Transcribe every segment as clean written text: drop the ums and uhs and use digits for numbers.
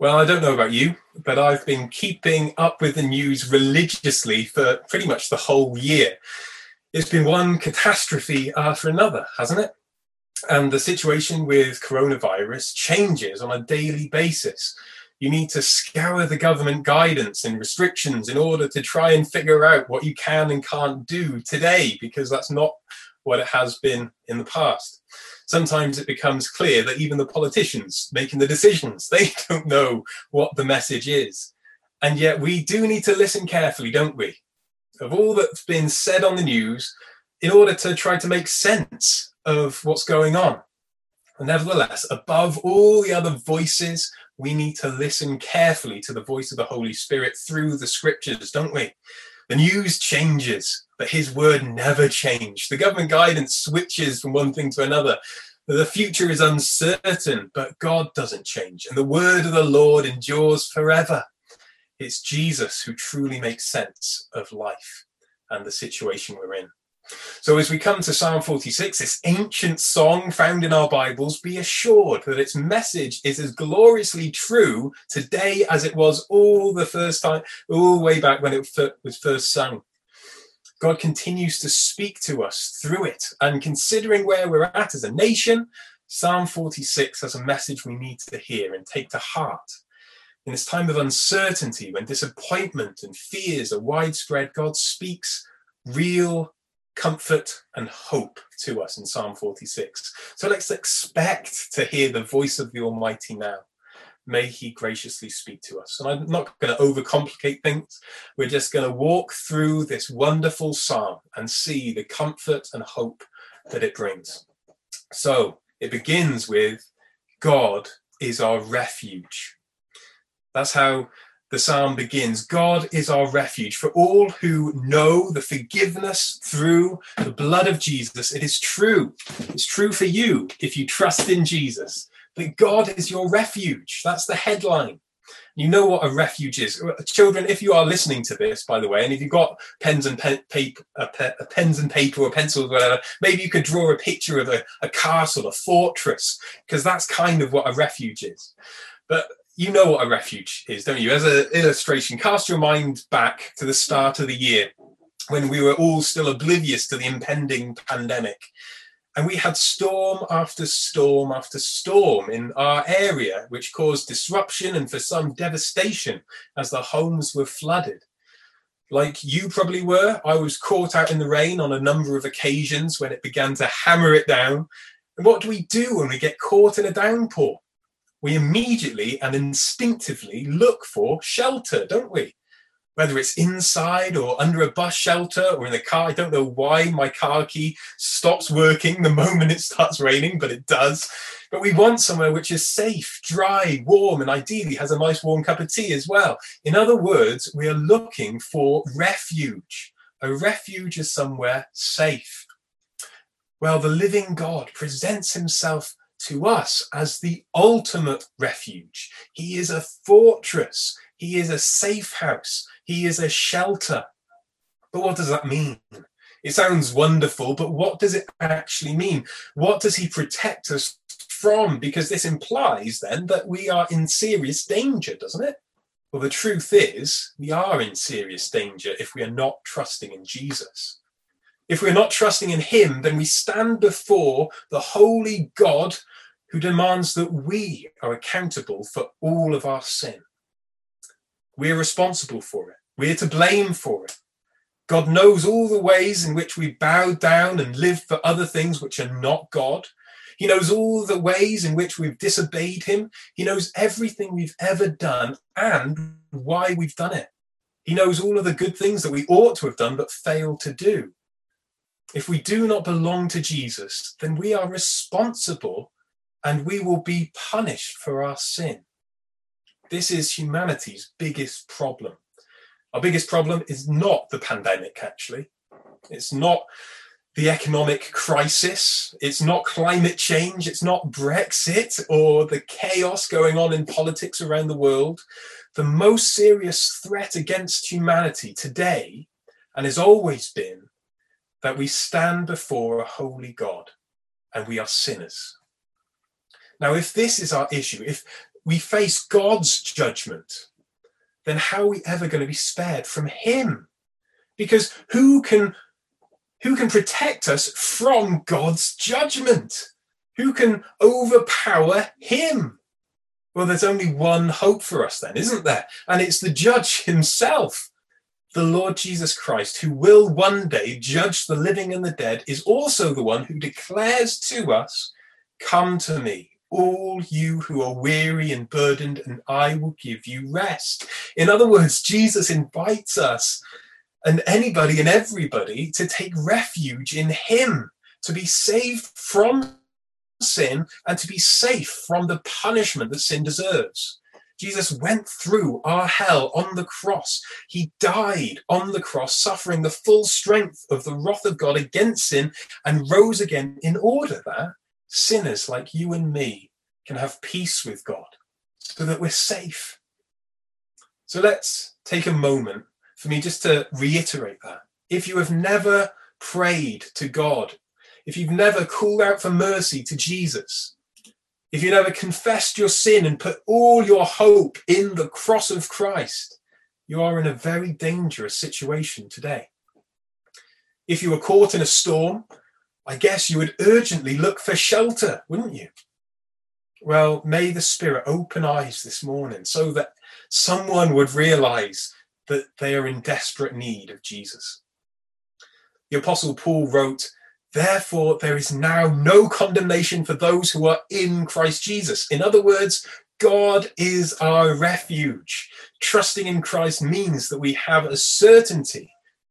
Well, I don't know about you, but I've been keeping up with the news religiously for pretty much the whole year. It's been one catastrophe after another, hasn't it? And the situation with coronavirus changes on a daily basis. You need to scour the government guidance and restrictions in order to try and figure out what you can and can't do today, because that's not what it has been in the past. Sometimes it becomes clear that even the politicians making the decisions, they don't know what the message is. And yet we do need to listen carefully, don't we, of all that's been said on the news in order to try to make sense of what's going on. And nevertheless, above all the other voices, we need to listen carefully to the voice of the Holy Spirit through the scriptures, don't we? The news changes, but his word never changed. The government guidance switches from one thing to another. The future is uncertain, but God doesn't change. And the word of the Lord endures forever. It's Jesus who truly makes sense of life and the situation we're in. So as we come to Psalm 46, this ancient song found in our Bibles, be assured that its message is as gloriously true today as it was all the way back when it was first sung. God continues to speak to us through it. And considering where we're at as a nation, Psalm 46 has a message we need to hear and take to heart. In this time of uncertainty, when disappointment and fears are widespread, God speaks real comfort and hope to us in Psalm 46. So let's expect to hear the voice of the Almighty now. May he graciously speak to us. And I'm not going to overcomplicate things. We're just going to walk through this wonderful psalm and see the comfort and hope that it brings. So it begins with, God is our refuge. That's how the psalm begins. God is our refuge. For all who know the forgiveness through the blood of Jesus, it is true. It's true for you if you trust in Jesus. That God is your refuge. That's the headline. You know what a refuge is. Children, if you are listening to this, by the way, and if you've got pens and paper or pencils, whatever, maybe you could draw a picture of a castle, a fortress, because that's kind of what a refuge is. But you know what a refuge is, don't you? As an illustration, cast your mind back to the start of the year when we were all still oblivious to the impending pandemic. And we had storm after storm after storm in our area, which caused disruption and for some devastation as the homes were flooded. Like you probably were, I was caught out in the rain on a number of occasions when it began to hammer it down. And what do we do when we get caught in a downpour? We immediately and instinctively look for shelter, don't we? Whether it's inside or under a bus shelter or in the car. I don't know why my car key stops working the moment it starts raining, but it does. But we want somewhere which is safe, dry, warm, and ideally has a nice warm cup of tea as well. In other words, we are looking for refuge. A refuge is somewhere safe. Well, the living God presents himself to us as the ultimate refuge. He is a fortress. He is a safe house. He is a shelter. But what does that mean? It sounds wonderful, but what does it actually mean? What does he protect us from? Because this implies then that we are in serious danger, doesn't it? Well, the truth is we are in serious danger if we are not trusting in Jesus. If we're not trusting in him, then we stand before the holy God who demands that we are accountable for all of our sin. We're responsible for it. We're to blame for it. God knows all the ways in which we bow down and live for other things which are not God. He knows all the ways in which we've disobeyed him. He knows everything we've ever done and why we've done it. He knows all of the good things that we ought to have done but failed to do. If we do not belong to Jesus, then we are responsible and we will be punished for our sin. This is humanity's biggest problem. Our biggest problem is not the pandemic, actually. It's not the economic crisis. It's not climate change. It's not Brexit or the chaos going on in politics around the world. The most serious threat against humanity today, and has always been, that we stand before a holy God and we are sinners. Now, if this is our issue, if we face God's judgment, then how are we ever going to be spared from him? Because who can protect us from God's judgment? Who can overpower him? Well, there's only one hope for us then, isn't there? And it's the judge himself. The Lord Jesus Christ, who will one day judge the living and the dead, is also the one who declares to us, "Come to me, all you who are weary and burdened, and I will give you rest." In other words, Jesus invites us and anybody and everybody to take refuge in him, to be saved from sin and to be safe from the punishment that sin deserves. Jesus went through our hell on the cross. He died on the cross, suffering the full strength of the wrath of God against sin, and rose again in order that sinners like you and me can have peace with God, so that we're safe. So let's take a moment for me just to reiterate that. If you have never prayed to God, if you've never called out for mercy to Jesus, if you never confessed your sin and put all your hope in the cross of Christ, you are in a very dangerous situation today. If you were caught in a storm, I guess you would urgently look for shelter, wouldn't you? Well, may the Spirit open eyes this morning so that someone would realize that they are in desperate need of Jesus. The Apostle Paul wrote, "Therefore, there is now no condemnation for those who are in Christ Jesus." In other words, God is our refuge. Trusting in Christ means that we have a certainty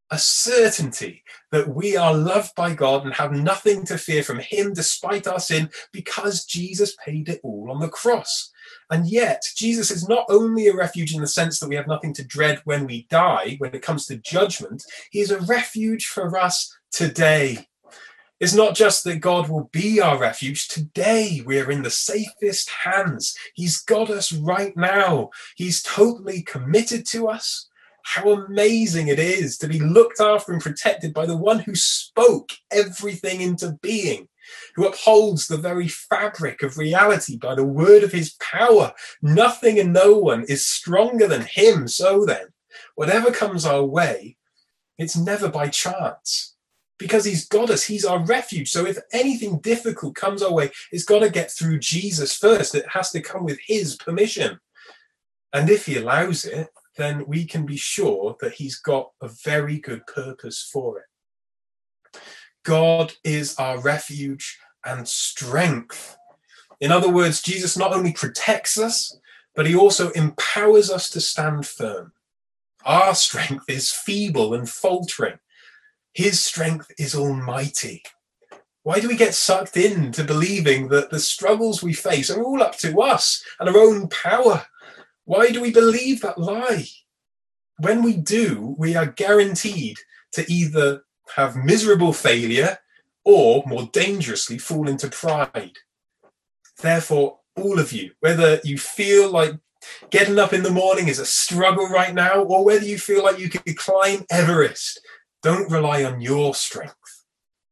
that we are loved by God and have nothing to fear from him despite our sin, because Jesus paid it all on the cross. And yet, Jesus is not only a refuge in the sense that we have nothing to dread when we die, when it comes to judgment, he is a refuge for us today. It's not just that God will be our refuge. Today, we are in the safest hands. He's got us right now. He's totally committed to us. How amazing it is to be looked after and protected by the one who spoke everything into being, who upholds the very fabric of reality by the word of his power. Nothing and no one is stronger than him. So then, whatever comes our way, it's never by chance, because he's got us. He's our refuge. So if anything difficult comes our way, it's got to get through Jesus first. It has to come with his permission. And if he allows it, then we can be sure that he's got a very good purpose for it. God is our refuge and strength. In other words, Jesus not only protects us, but he also empowers us to stand firm. Our strength is feeble and faltering. His strength is almighty. Why do we get sucked into believing that the struggles we face are all up to us and our own power? Why do we believe that lie? When we do, we are guaranteed to either have miserable failure or, more dangerously, fall into pride. Therefore, all of you, whether you feel like getting up in the morning is a struggle right now, or whether you feel like you could climb Everest, don't rely on your strength.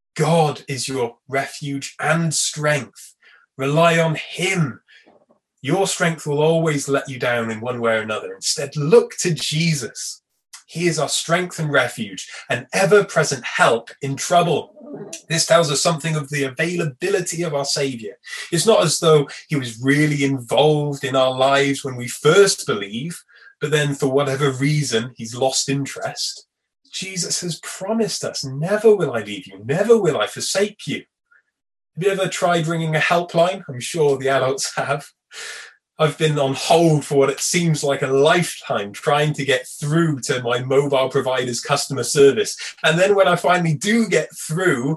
God is your refuge and strength. Rely on him. Your strength will always let you down in one way or another. Instead, look to Jesus. He is our strength and refuge, an ever-present help in trouble. This tells us something of the availability of our Saviour. It's not as though he was really involved in our lives when we first believe, but then for whatever reason, he's lost interest. Jesus has promised us, never will I leave you, never will I forsake you. Have you ever tried ringing a helpline? I'm sure the adults have. I've been on hold for what it seems like a lifetime trying to get through to my mobile provider's customer service. And then when I finally do get through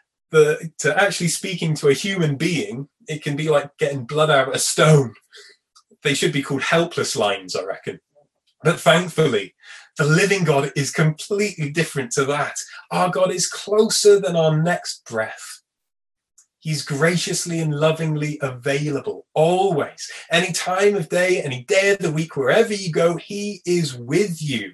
to actually speaking to a human being, it can be like getting blood out of a stone. They should be called helpless lines, I reckon. But thankfully, the living God is completely different to that. Our God is closer than our next breath. He's graciously and lovingly available, always. Any time of day, any day of the week, wherever you go, he is with you.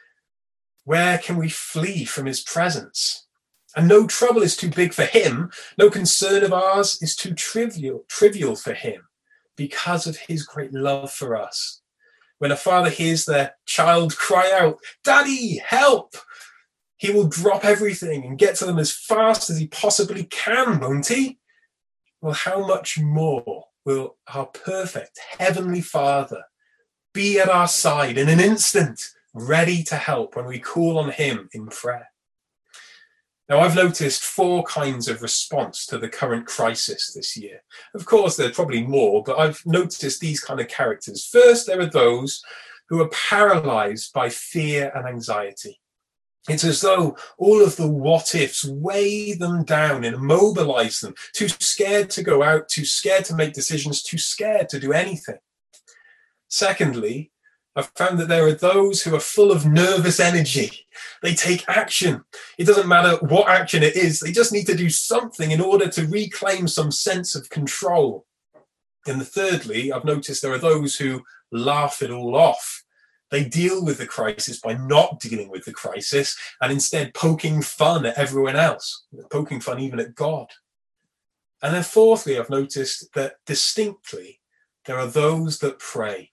Where can we flee from his presence? And no trouble is too big for him. No concern of ours is too trivial for him. because of his great love for us. When a father hears their child cry out, "Daddy, help!" he will drop everything and get to them as fast as he possibly can, won't he? Well, how much more will our perfect Heavenly Father be at our side in an instant, ready to help when we call on him in prayer? Now, I've noticed 4 kinds of response to the current crisis this year. Of course, there are probably more, but I've noticed these kind of characters. First, there are those who are paralyzed by fear and anxiety. It's as though all of the what-ifs weigh them down and immobilize them, too scared to go out, too scared to make decisions, too scared to do anything. Secondly, I've found that there are those who are full of nervous energy. They take action. It doesn't matter what action it is. They just need to do something in order to reclaim some sense of control. And thirdly, I've noticed there are those who laugh it all off. They deal with the crisis by not dealing with the crisis and instead poking fun at everyone else, poking fun even at God. And then fourthly, I've noticed that distinctly, there are those that pray.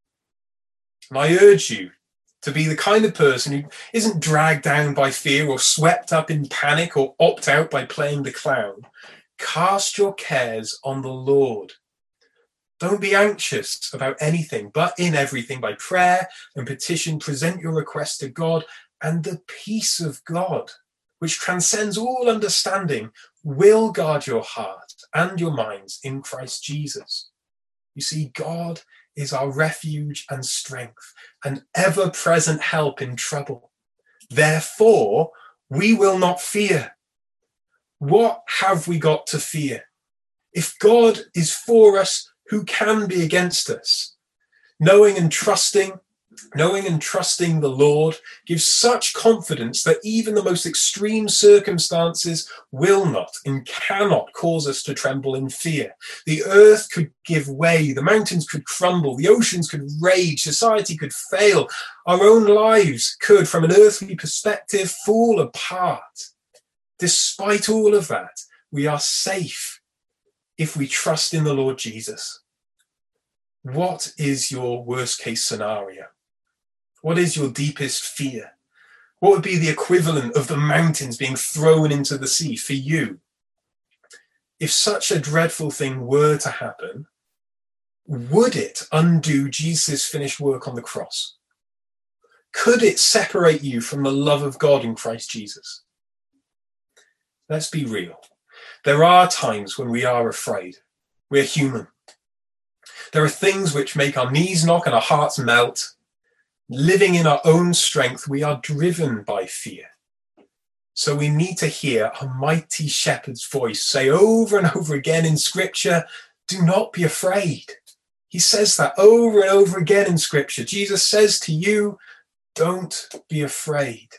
And I urge you to be the kind of person who isn't dragged down by fear or swept up in panic or opt out by playing the clown. Cast your cares on the Lord. Don't be anxious about anything, but in everything by prayer and petition, present your request to God, and the peace of God, which transcends all understanding, will guard your heart and your minds in Christ Jesus. You see, God is our refuge and strength, an ever-present help in trouble. Therefore, we will not fear. What have we got to fear? If God is for us, who can be against us? Knowing and trusting the Lord gives such confidence that even the most extreme circumstances will not and cannot cause us to tremble in fear. The earth could give way, the mountains could crumble, the oceans could rage, society could fail, our own lives could, from an earthly perspective, fall apart. Despite all of that, we are safe if we trust in the Lord Jesus. What is your worst case scenario? What is your deepest fear? What would be the equivalent of the mountains being thrown into the sea for you? If such a dreadful thing were to happen, would it undo Jesus' finished work on the cross? Could it separate you from the love of God in Christ Jesus? Let's be real. There are times when we are afraid. We're human. There are things which make our knees knock and our hearts melt. Living in our own strength, we are driven by fear. So we need to hear a mighty shepherd's voice say over and over again in Scripture, do not be afraid. He says that over and over again in Scripture. Jesus says to you, don't be afraid.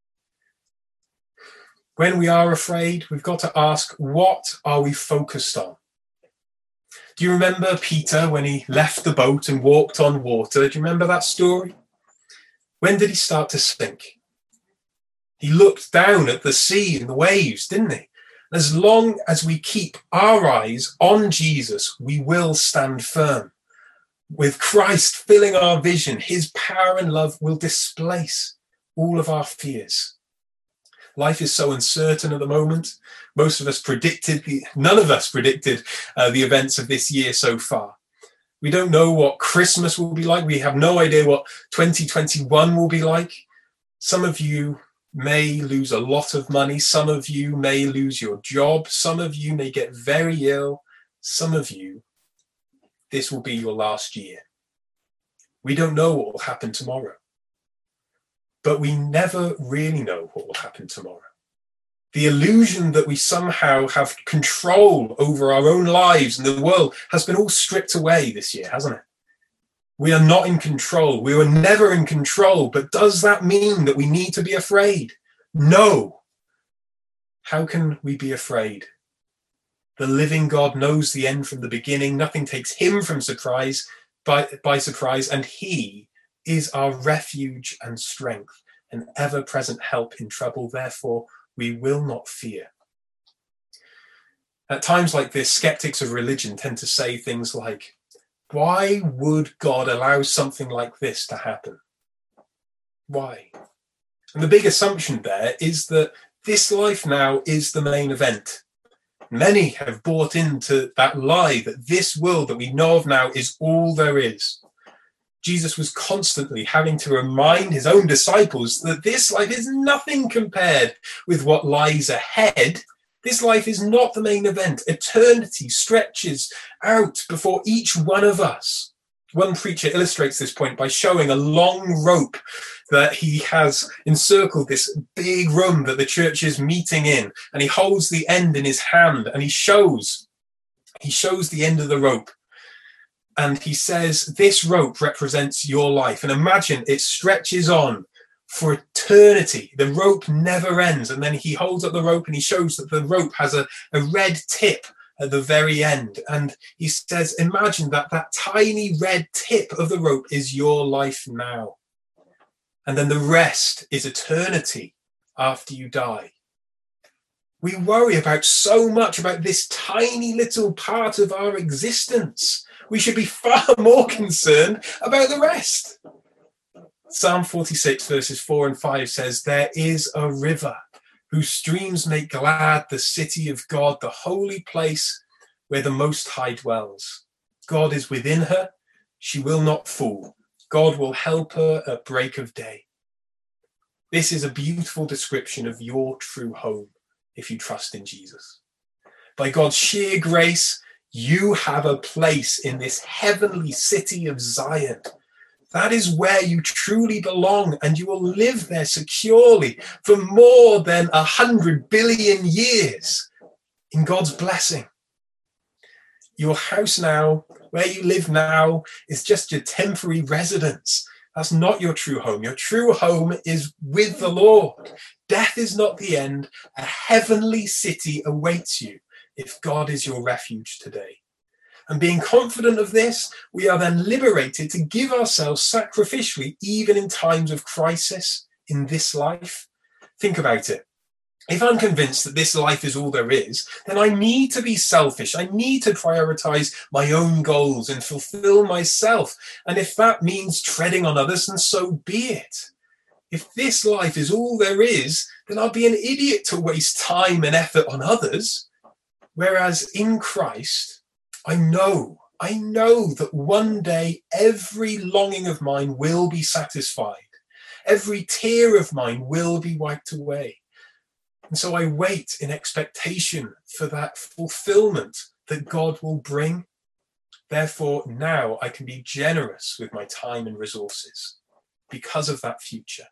When we are afraid, we've got to ask, what are we focused on? Do you remember Peter when he left the boat and walked on water? Do you remember that story? When did he start to sink? He looked down at the sea and the waves, didn't he? As long as we keep our eyes on Jesus, we will stand firm. With Christ filling our vision, his power and love will displace all of our fears. Life is so uncertain at the moment. None of us predicted the events of this year so far. We don't know what Christmas will be like. We have no idea what 2021 will be like. Some of you may lose a lot of money. Some of you may lose your job. Some of you may get very ill. Some of you, this will be your last year. We don't know what will happen tomorrow. But we never really know what will happen tomorrow. The illusion that we somehow have control over our own lives and the world has been all stripped away this year, hasn't it? We are not in control. We were never in control. But does that mean that we need to be afraid? No. How can we be afraid? The living God knows the end from the beginning. Nothing takes him from surprise by surprise, and he is our refuge and strength, an ever-present help in trouble. Therefore, we will not fear. At times like this, skeptics of religion tend to say things like, Why would God allow something like this to happen? Why? And the big assumption there is that this life now is the main event. Many have bought into that lie that this world that we know of now is all there is. Jesus was constantly having to remind his own disciples that this life is nothing compared with what lies ahead. This life is not the main event. Eternity stretches out before each one of us. One preacher illustrates this point by showing a long rope that he has encircled this big room that the church is meeting in, and he holds the end in his hand, and he shows the end of the rope. And he says, this rope represents your life. And imagine it stretches on for eternity. The rope never ends. And then he holds up the rope and he shows that the rope has a red tip at the very end. And he says, imagine that tiny red tip of the rope is your life now. And then the rest is eternity after you die. We worry about so much about this tiny little part of our existence. We should be far more concerned about the rest. Psalm 46 verses 4 and 5 says, there is a river whose streams make glad the city of God, the holy place where the Most High dwells. God is within her. She will not fall. God will help her at break of day. This is a beautiful description of your true home if you trust in Jesus. By God's sheer grace, you have a place in this heavenly city of Zion. That is where you truly belong, and you will live there securely for more than 100 billion years in God's blessing. Your house now, where you live now, is just your temporary residence. That's not your true home. Your true home is with the Lord. Death is not the end. A heavenly city awaits you if God is your refuge today. And being confident of this, we are then liberated to give ourselves sacrificially, even in times of crisis in this life. Think about it. If I'm convinced that this life is all there is, then I need to be selfish. I need to prioritize my own goals and fulfill myself. And if that means treading on others, then so be it. If this life is all there is, then I'll be an idiot to waste time and effort on others. Whereas in Christ, I know that one day every longing of mine will be satisfied. Every tear of mine will be wiped away. And so I wait in expectation for that fulfillment that God will bring. Therefore, now I can be generous with my time and resources because of that future.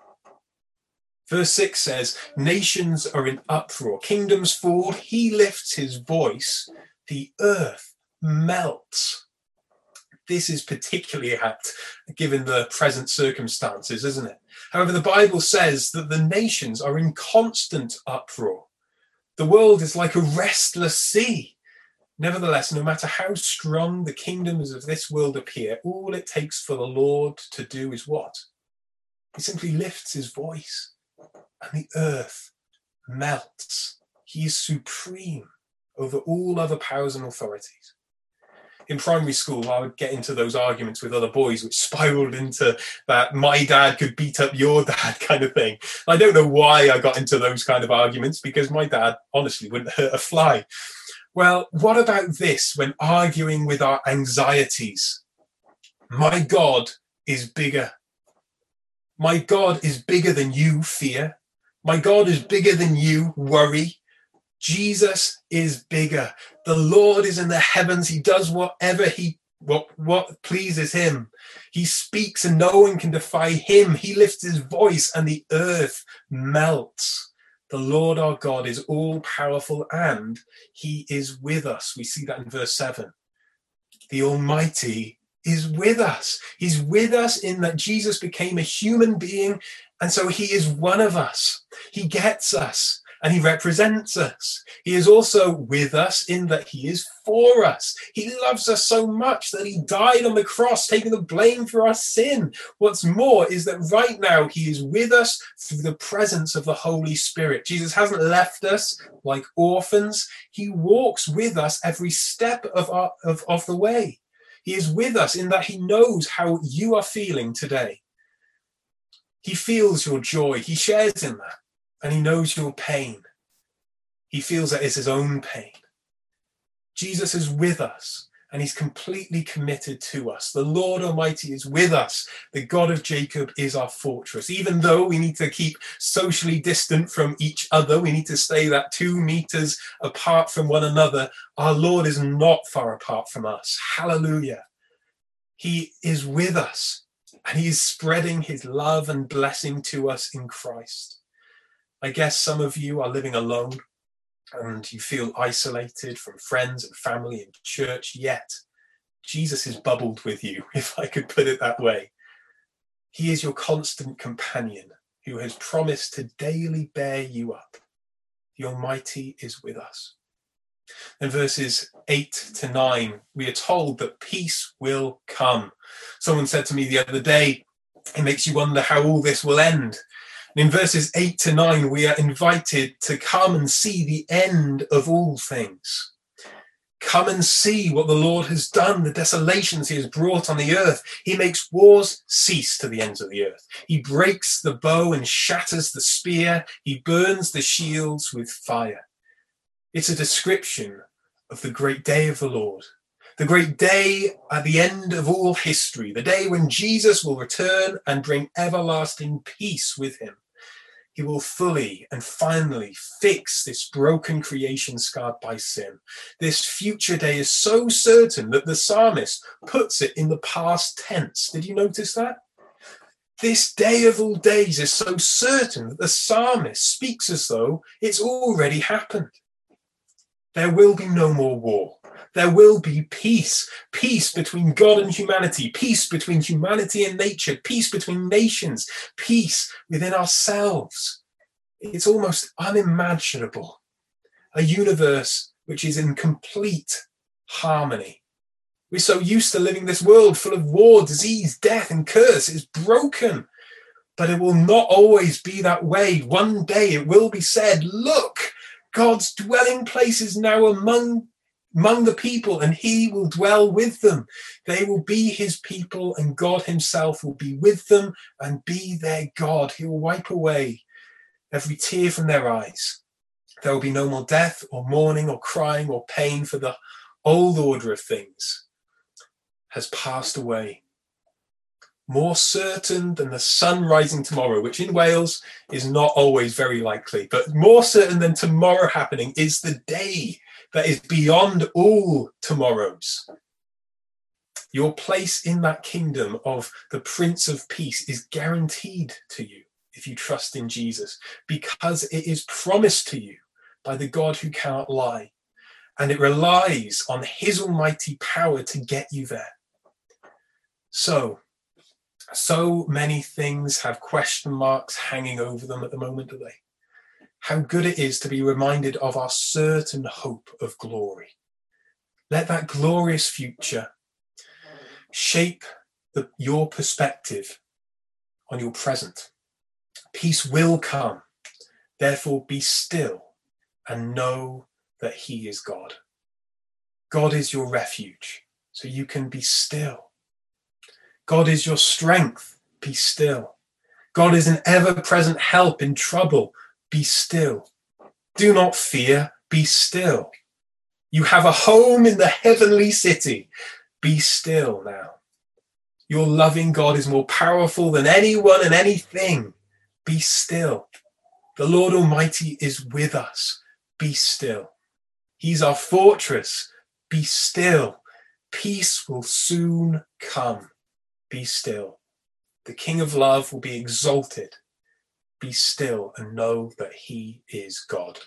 Verse 6 says, nations are in uproar, kingdoms fall, he lifts his voice, the earth melts. This is particularly apt given the present circumstances, isn't it? However, the Bible says that the nations are in constant uproar. The world is like a restless sea. Nevertheless, no matter how strong the kingdoms of this world appear, all it takes for the Lord to do is what? He simply lifts his voice and the earth melts. He is supreme over all other powers and authorities. In primary school, I would get into those arguments with other boys, which spiraled into that my dad could beat up your dad kind of thing. I don't know why I got into those kind of arguments, because my dad honestly wouldn't hurt a fly. Well, what about this when arguing with our anxieties? My God is bigger. My God is bigger than you fear. My God is bigger than you worry. Jesus is bigger. The Lord is in the heavens. He does whatever what pleases him. He speaks and no one can defy him. He lifts his voice and the earth melts. The Lord our God is all powerful and he is with us. We see that in verse 7. The Almighty is with us. He's with us in that Jesus became a human being, and so he is one of us. He gets us. And he represents us. He is also with us in that he is for us. He loves us so much that he died on the cross, taking the blame for our sin. What's more is that right now he is with us through the presence of the Holy Spirit. Jesus hasn't left us like orphans. He walks with us every step of the way. He is with us in that he knows how you are feeling today. He feels your joy. He shares in that. And he knows your pain. He feels that it's his own pain. Jesus is with us, and he's completely committed to us. The Lord Almighty is with us. The God of Jacob is our fortress. Even though we need to keep socially distant from each other, we need to stay that 2 meters apart from one another, our Lord is not far apart from us. Hallelujah. He is with us, and he is spreading his love and blessing to us in Christ. I guess some of you are living alone and you feel isolated from friends and family and church, yet Jesus is bubbled with you, if I could put it that way. He is your constant companion who has promised to daily bear you up. The Almighty is with us. In verses 8 to 9, we are told that peace will come. Someone said to me the other day, it makes you wonder how all this will end. In verses 8 to 9, we are invited to come and see the end of all things. Come and see what the Lord has done, the desolations he has brought on the earth. He makes wars cease to the ends of the earth. He breaks the bow and shatters the spear. He burns the shields with fire. It's a description of the great day of the Lord, the great day at the end of all history, the day when Jesus will return and bring everlasting peace with him. He will fully and finally fix this broken creation scarred by sin. This future day is so certain that the psalmist puts it in the past tense. Did you notice that? This day of all days is so certain that the psalmist speaks as though it's already happened. There will be no more war. There will be peace. Peace between God and humanity. Peace between humanity and nature. Peace between nations. Peace within ourselves. It's almost unimaginable. A universe which is in complete harmony. We're so used to living this world full of war, disease, death, and curse. It's broken. But it will not always be that way. One day it will be said, look, God's dwelling place is now among the people, and he will dwell with them. They will be his people, and God himself will be with them and be their God. He will wipe away every tear from their eyes. There will be no more death or mourning or crying or pain, for the old order of things has passed away. More certain than the sun rising tomorrow, which in Wales is not always very likely, but more certain than tomorrow happening is the day that is beyond all tomorrows. Your place in that kingdom of the Prince of Peace is guaranteed to you if you trust in Jesus, because it is promised to you by the God who cannot lie, and it relies on his almighty power to get you there. So many things have question marks hanging over them at the moment, do they? How good it is to be reminded of our certain hope of glory. Let that glorious future shape your perspective on your present. Peace will come. Therefore, be still and know that he is God. God is your refuge, so you can be still. God is your strength. Be still. God is an ever-present help in trouble. Be still. Do not fear. Be still. You have a home in the heavenly city. Be still now. Your loving God is more powerful than anyone and anything. Be still. The Lord Almighty is with us. Be still. He's our fortress. Be still. Peace will soon come. Be still. The King of love will be exalted. Be still and know that he is God.